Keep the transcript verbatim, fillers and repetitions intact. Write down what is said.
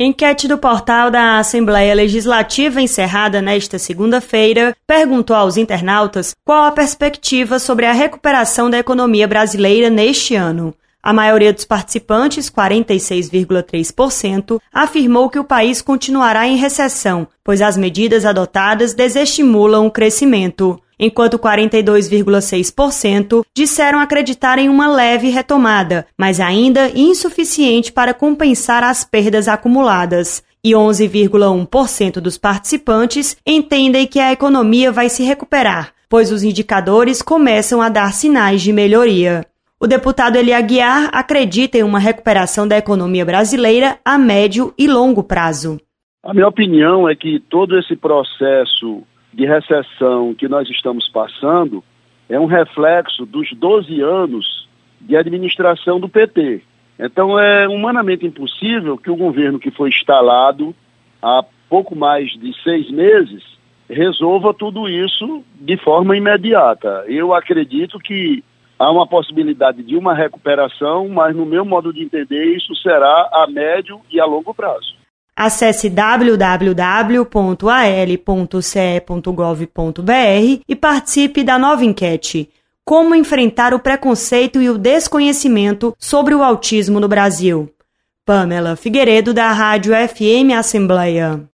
Enquete do portal da Assembleia Legislativa, encerrada nesta segunda-feira, perguntou aos internautas qual a perspectiva sobre a recuperação da economia brasileira neste ano. A maioria dos participantes, quarenta e seis vírgula três por cento, afirmou que o país continuará em recessão, pois as medidas adotadas desestimulam o crescimento, enquanto quarenta e dois vírgula seis por cento disseram acreditar em uma leve retomada, mas ainda insuficiente para compensar as perdas acumuladas. E onze vírgula um por cento dos participantes entendem que a economia vai se recuperar, pois os indicadores começam a dar sinais de melhoria. O deputado Eli Aguiar acredita em uma recuperação da economia brasileira a médio e longo prazo. A minha opinião é que todo esse processo de recessão que nós estamos passando é um reflexo dos doze anos de administração do P T. Então é humanamente impossível que o governo que foi instalado há pouco mais de seis meses resolva tudo isso de forma imediata. Eu acredito que há uma possibilidade de uma recuperação, mas no meu modo de entender isso será a médio e a longo prazo. Acesse w w w ponto a l ponto c e ponto gov ponto b r e participe da nova enquete: Como enfrentar o preconceito e o desconhecimento sobre o autismo no Brasil? Pamela Figueiredo, da Rádio F M Assembleia.